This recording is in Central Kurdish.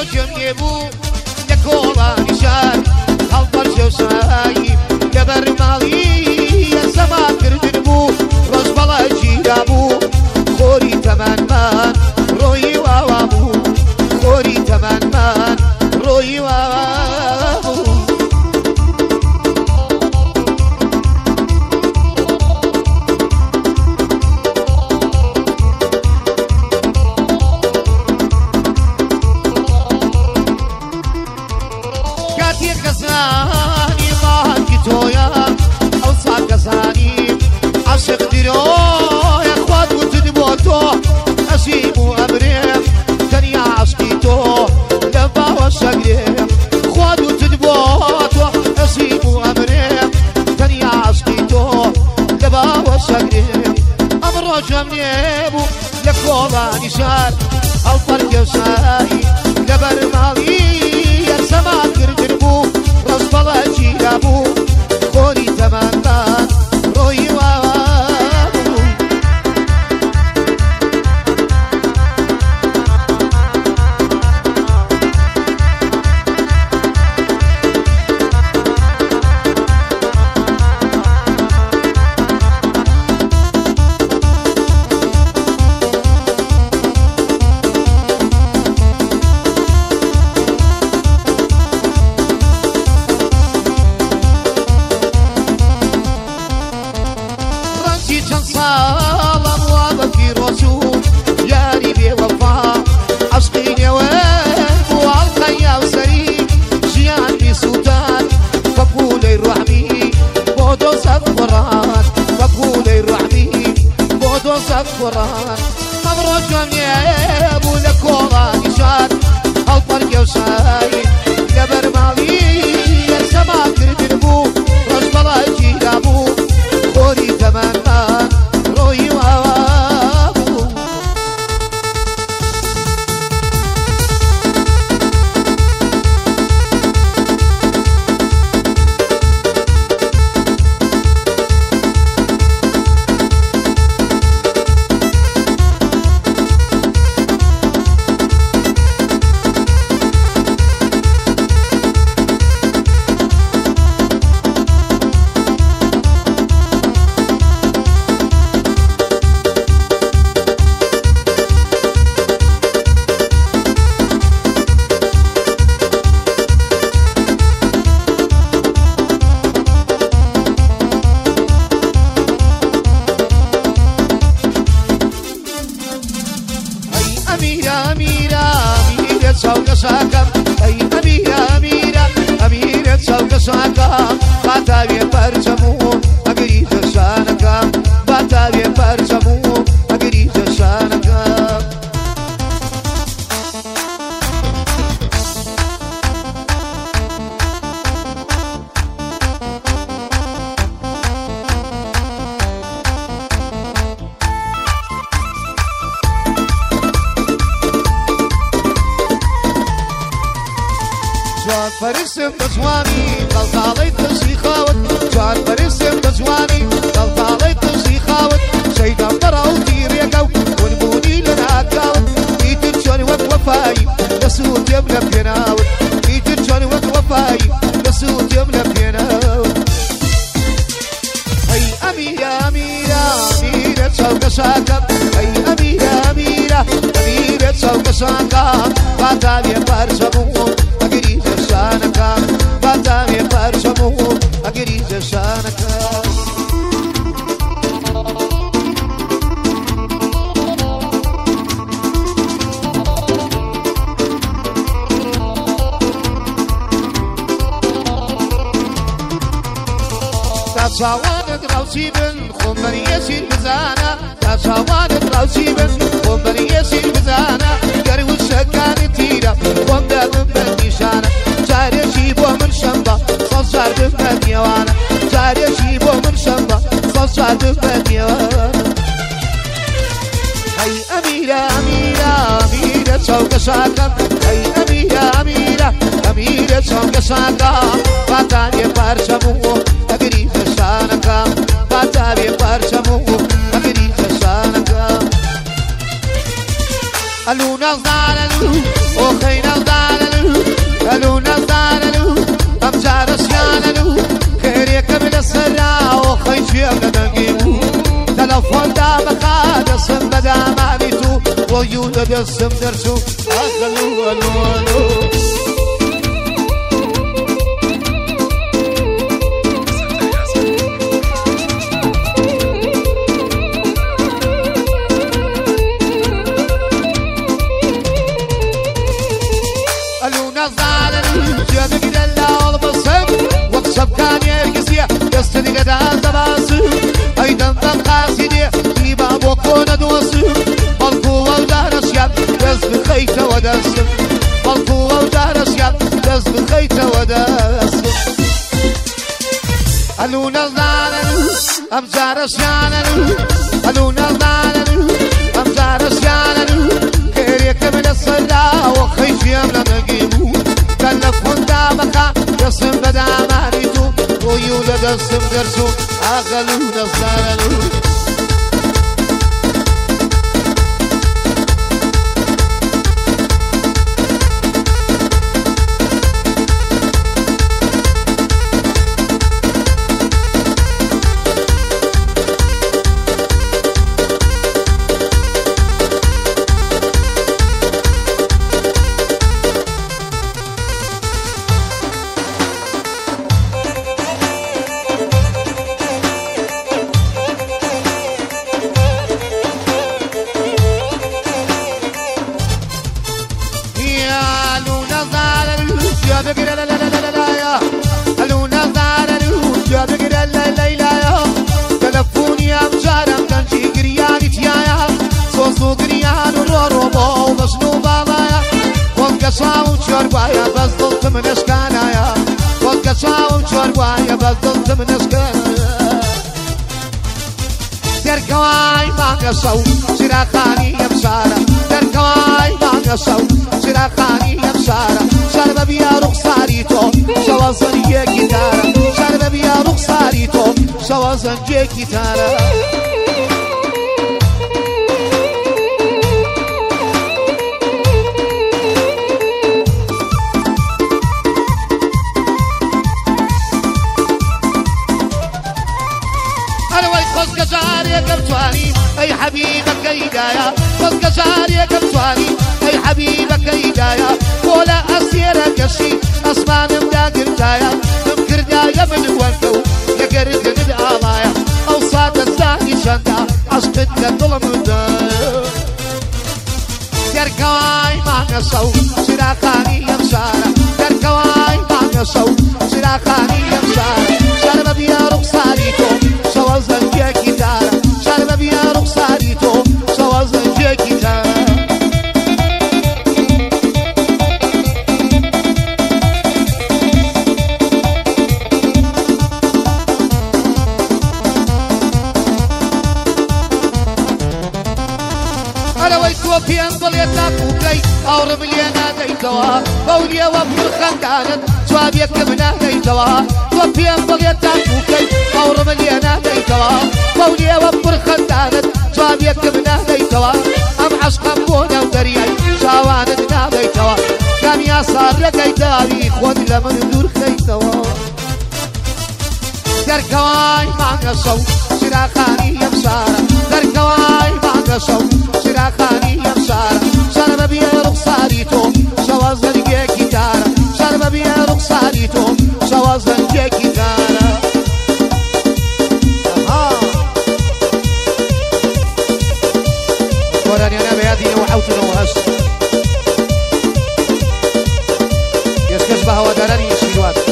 ئەمڕۆژم نێبوو لە کۆڵانی شار هەڵپەرچێ و سایی لەبەر ماڵی ئەسەما کردن بوو ڕۆژ بەڵە گیرا بوو خۆری تەمەنمان ڕۆیی واوا بوو خۆری تەمەنمان ڕۆیی واوا بوو كزاني ماهنكي تويا أو صار كزاني عشق ديرو يا اخوات وتدبوتو أسيبو أبريم تانيا عشقيتو لما وشقريم اخوات وتدبوتو أسيبو أبريم تانيا عشقيتو لما وشقريم أمرو جمنيبو لكولاني شار الفرق وشاي لبر مالي يا سما كردن بو راس بلا جيرا بو خوري تمنان روي وابو صالم وابكي رسول ياري بوفا عشقي نوام والخيا وسري جيان بسودان فقولي الرحمي بودو سفران فقولي الرحمي بودو سفران مبروك يا ابو لكولاني شاد الفرق وشاي لبر مالي يا سما كردن بو رش بلا جيلا بو خوري تمنان روي وابو أميرة سوق ساكم أي أميرة سوق ساكم باتابي برسمون أقريد سانكم باتابي برسمون أقريد سانكم جوان فرسم بزواني طلطالي تسي خاوت جوان فرسم بزواني طلطالي تسي خاوت سيدا براو تيريكو ونبوني لنا كاوت ايتر جوني وفاي لسوت يمنا بيناوت ايتر جوني وفاي لسوت يمنا بيناوت اي أميرة سوق ساكم اي أميرة سوق ساكم باتابي برسمون أقريد سانكا باتامي برسمو أقريد سانكا تصاوانت روسي بن خمري يسير بزانا تصاوانت روسي بن خمري يسير بزانا قري والسكان تيرا ومدا من نشانه جاري شيبو من شنبا صار بمن يوانا جاري شيبو من شنبا صار بمن يوانا هاي أميرة سوق ساكم هاي أميرة سوق ساكم باتاني برسمو أقريد سانكم باتاني برسمو أقريد سانكم الو نزدارلو وخي نزدارلو الو نزدارلو امجار سيانلو خيريك من السرا وخي جيب لدنقيمو تلفون دا بخاد اسم بدا مانيتو ويود دسم درسو الو الو الو يستني قد عزباسو ايضا بالقاسدي ديبا بوكونا دوسو بالقوة ودار اشياب دز بخيطة ودسم بالقوة ودار اشياب دز بخيطة ودسم الو نزدانلو امزار اشيانلو الو نزدانلو امزار اشيانلو كيريك من الصلاة وخيشي امنا نقيمو تلفون دابقا يصم بدا مانيتو ويولد السم درسو اغلو نزدانلو شوربايا بس ضلت من اسكانايا والقصاوم شوربايا بس ضلت من اسكانايا تركواي ما قصو سراخاني يا بسارة تركواي ما قصو سراخاني يا بسارة شرب بيا رخصاريتو سوا زنجي كتارة شرب بيا رخصاريتو سوا زنجي كتارة اي حبيبك هدايا خذ قصاري كبتواني اي حبيبك هدايا ولا اسيرك الشي اسمان مداقر دايا ممكر دايا من وانكو لقرد قد علايا اوصاد الزاني شندا عشقت لظلم دايا تركواي ما نصو سراخاني يا بسارة تركواي ما نصو سراخاني يا بسارة شرب بيا رخصاريتو سوا زنجي كتارة شرب بيا رخصاريتو سوا زنجي كتارة أنا ويكو في أنطليتا كوكي أو رملينا ديتوا بوليا وفر خندانت سوابيك منا ديتوا وفي أنطليتا كوكي أو رملينا ديتوا بوليا وفر خندانت سوابيك منا ديتوا أم عشقا بونا ودرياي شاواندنا ديتوا كان يا صار لقيتاوي خود لمن دور خيتوا دركواي ما نصو سراخاني يا بسارة دركواي ما نصو سراخاني يا بسارة شرب بيا رخصاريتو سوا زنجي كتارة شرب بيا رخصاريتو سوا زنجي كتارة وراني انا بيادي وحوتنا وهس يسكش بها ودراني يشيلوات